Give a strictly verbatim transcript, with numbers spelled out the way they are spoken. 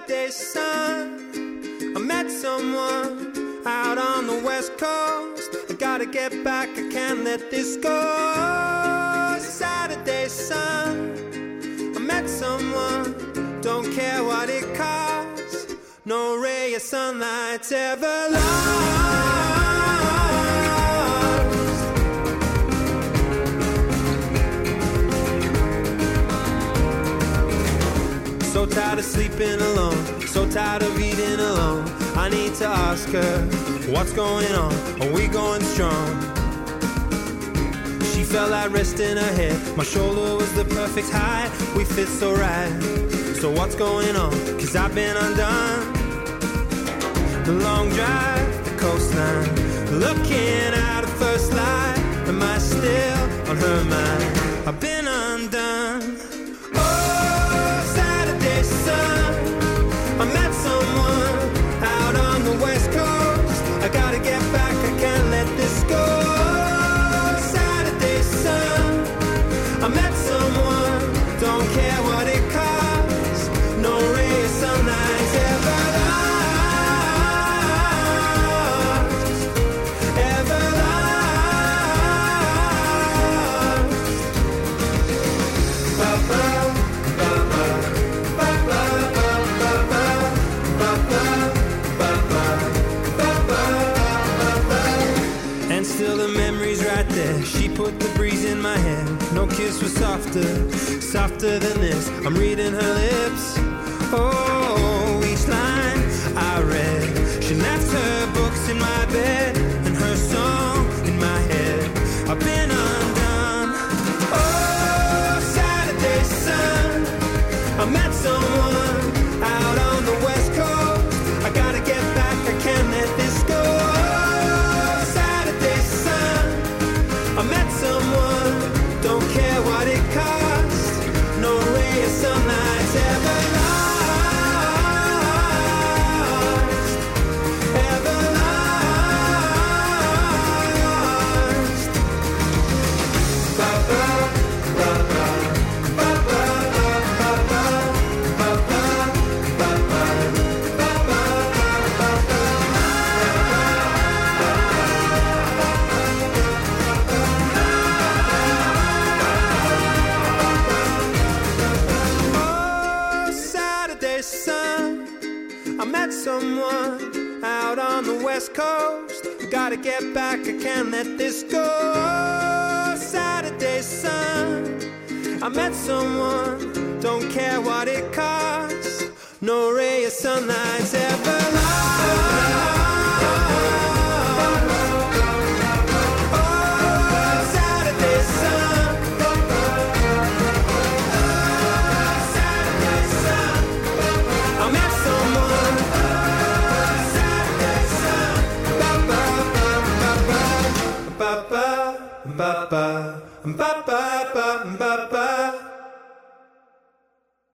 Saturday sun, I met someone out on the west coast. I gotta get back, I can't let this go. Saturday sun, I met someone, don't care what it costs. No ray of sunlight's ever lost. So tired of sleeping alone, so tired of eating alone. I need to ask her, what's going on? Are we going strong? She felt like rest in her head. My shoulder was the perfect height. We fit so right. So what's going on? Cause I've been undone. The long drive, the coastline, looking at the first light. Am I still on her mind? I've been undone. Sun, I met someone out on the west coast. I gotta get back, I can't let this go. Saturday sun, I met someone, don't care what it costs. No ray of sunlight's ever lost, ever lost. Ba-ba. Still the memory's right there. She put the breeze in my hair. No kiss was softer, softer than this. I'm reading her lips. Oh, each line I read. She left her books in my bed and her song in my head. I've been undone. Oh, Saturday sun, I met someone out on the west coast. I gotta get back, I can't let this go. I met someone, don't care what it costs. No ray of sunlight's ever lost, ever lost. Ba-ba, ba-ba, ba-ba, ba-ba, ba-ba, ba-ba, ba-ba, ba-ba. Sun, I met someone out on the west coast. I gotta get back, I can't let this go. Saturday sun, I met someone, don't care what it costs. No ray of sunlight's ever lost. Oh, Saturday sun. I met someone, Saturday sun, ba-ba, ba-ba, ba-ba, ba-ba, ba-ba, ba-ba, ba-ba.